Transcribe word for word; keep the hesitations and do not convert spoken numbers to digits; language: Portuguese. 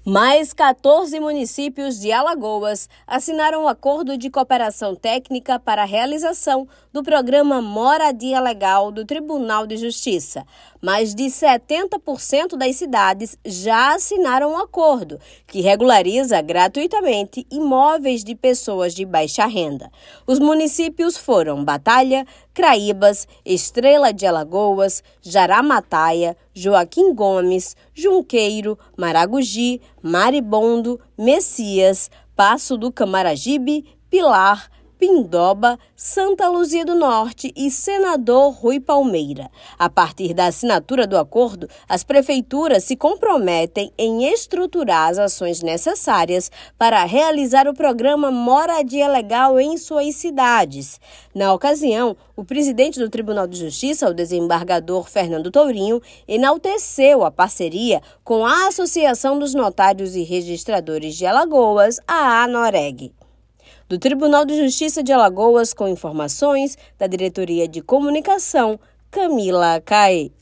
Mais quatorze municípios de Alagoas assinaram um acordo de cooperação técnica para a realização do programa Moradia Legal do Tribunal de Justiça. Mais de setenta por cento das cidades já assinaram um acordo que regulariza gratuitamente imóveis de pessoas de baixa renda. Os municípios foram Batalha, Craíbas, Estrela de Alagoas, Jaramataia, Joaquim Gomes, Junqueiro, Maragogi, Maribondo, Messias, Passo do Camaragibe, Pilar, Pindoba, Santa Luzia do Norte e Senador Rui Palmeira. A partir da assinatura do acordo, as prefeituras se comprometem em estruturar as ações necessárias para realizar o programa Moradia Legal em suas cidades. Na ocasião, o presidente do Tribunal de Justiça, o desembargador Fernando Tourinho, enalteceu a parceria com a Associação dos Notários e Registradores de Alagoas, a ANOREG. Do Tribunal de Justiça de Alagoas, com informações da Diretoria de Comunicação, Camila Caê.